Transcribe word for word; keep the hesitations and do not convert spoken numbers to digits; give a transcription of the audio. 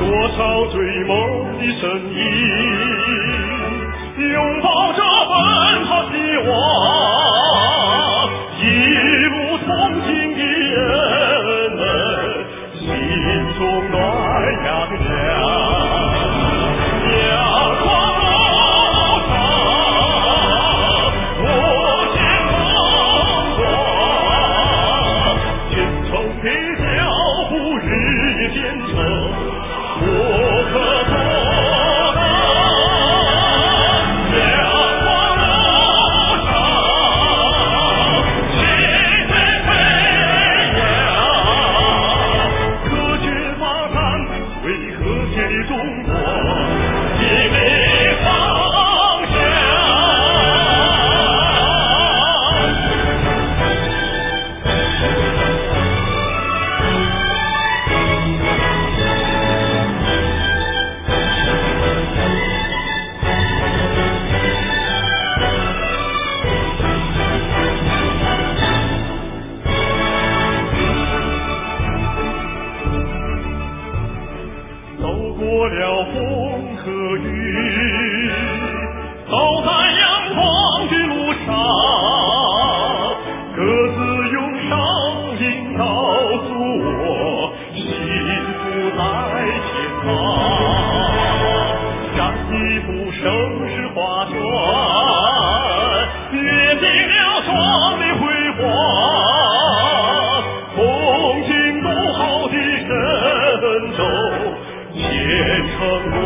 多少追梦的身影，拥抱着奔跑希望，一路同行的人们，心中暖洋洋。阳光路上，我见风光，虔诚的脚步日夜兼程。我可做到阳光路上，气飞飞扬，科学发展为和谐的中国引领方向。走过了风和雨，走在阳光的路上，各自用声音告诉我，幸福在前方。像一部盛世画卷，阅尽了壮丽辉煌，风景独好的神州，前程。